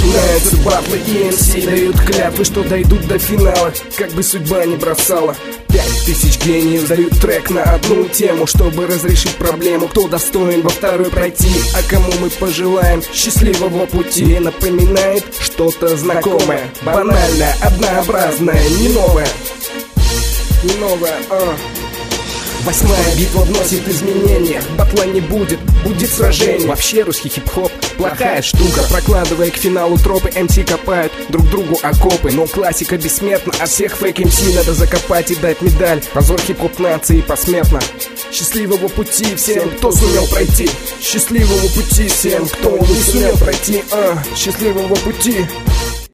Начинаются батлы и МС дают клятвы, что дойдут до финала, как бы судьба не бросала. 5000 гениев дают трек на одну тему, чтобы разрешить проблему. Кто достоин во второй пройти, а кому мы пожелаем счастливого пути. Напоминает что-то знакомое, банальное, однообразное, не новое. Не новое, Восьмая битва вносит изменения. Батла не будет, будет сражение. Вообще русский хип-хоп плохая штука. Прокладывая к финалу тропы, МС копают друг другу окопы. Но классика бессмертна, а всех фейк МС надо закопать и дать медаль. Позор хип-хоп нации посмертно. Счастливого пути всем, кто сумел пройти. Счастливого пути всем, кто не сумел пройти. Счастливого пути.